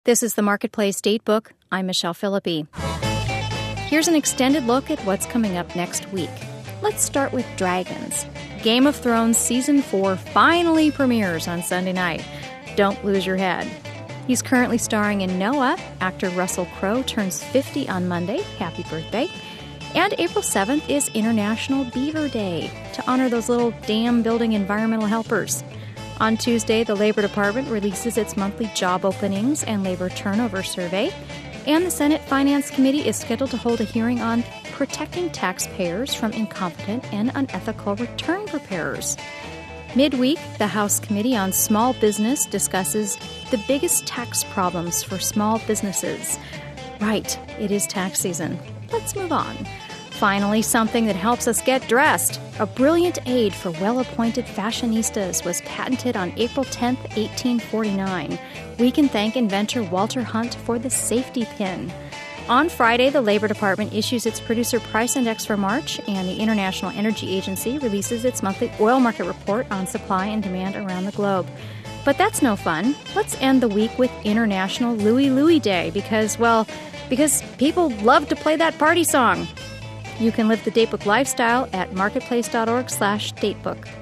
This is the Marketplace Datebook. I'm Michelle Philippi. Here's an extended look at what's coming up next week. Let's start with Dragons. Game of Thrones Season 4 finally premieres on Sunday night. Don't lose your head. He's currently starring in Noah. Actor Russell Crowe turns 50 on Monday. Happy birthday. And April 7th is International Beaver Day to honor those little dam building environmental helpers. On Tuesday, the Labor Department releases its monthly job openings and labor turnover survey. And the Senate Finance Committee is scheduled to hold a hearing on protecting taxpayers from incompetent and unethical return preparers. Midweek, the House Committee on Small Business discusses the biggest tax problems for small businesses. Right, it is tax season. Let's move on. Finally, something that helps us get dressed. A brilliant aid for well-appointed fashionistas was patented on April 10, 1849. We can thank inventor Walter Hunt for the safety pin. On Friday, the Labor Department issues its producer price index for March, and the International Energy Agency releases its monthly oil market report on supply and demand around the globe. But that's no fun. Let's end the week with International Louie Louie Day because people love to play that party song. You can live the Datebook lifestyle at marketplace.org/datebook.